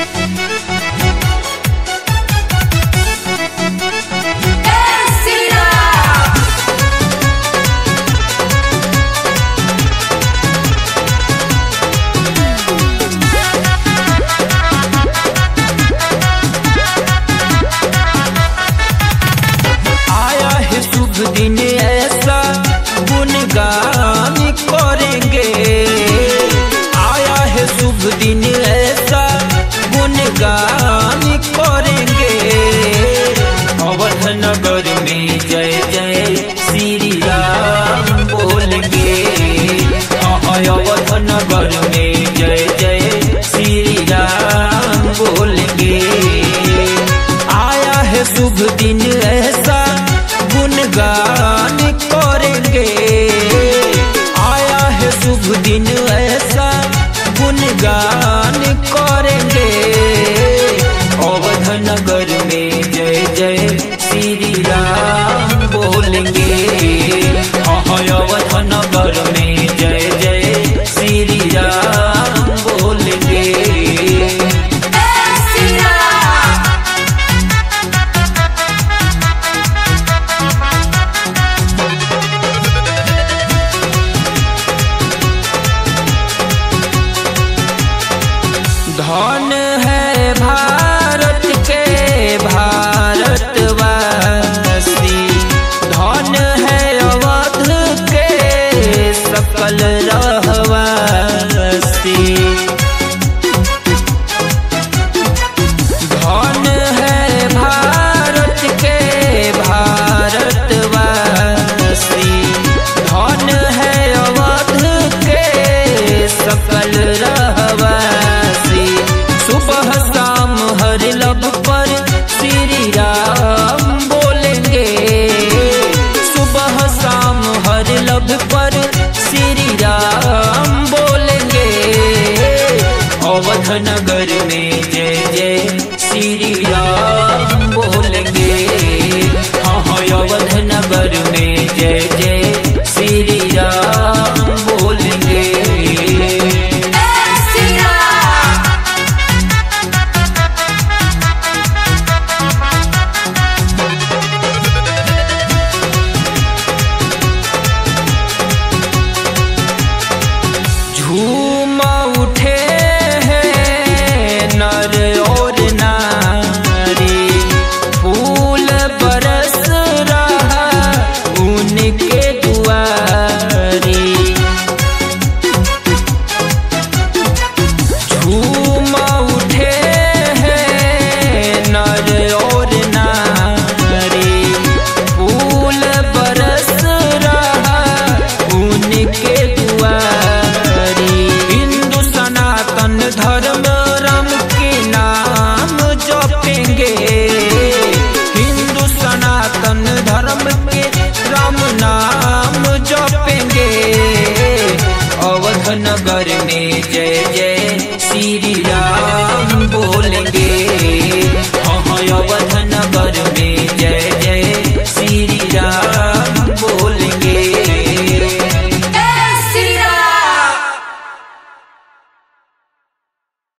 दिन ऐसा गुणगान करेंगे, आया है शुभ दिन ऐसा गुणगान करेंगे। अवध नगर में जय जय श्री राम बोलेंगे, अवध नगर में जय जय श्री राम बोलेंगे। आया है शुभ दिन ऐसा गुणगान करेंगे, आया है शुभ दिन ऐसा गुणगान करेंगे। अवध नगर में जय जय श्री राम बोलेंगे, अवध नगर में जय जय श्री राम बोलेंगे। धन है भारत के भारतवासी, धन है अवध के सकल रहवासी। धन है भारत के भारतवासी, धन है अवध के सकल रहवासी। सुबह शाम हर लब पर श्री राम बोलेंगे, सुबह शाम हर लब पर श्री राम बोलेंगे। अवध नगर में जय जय श्री राम बोलेंगे, हाँ अवध नगर में जय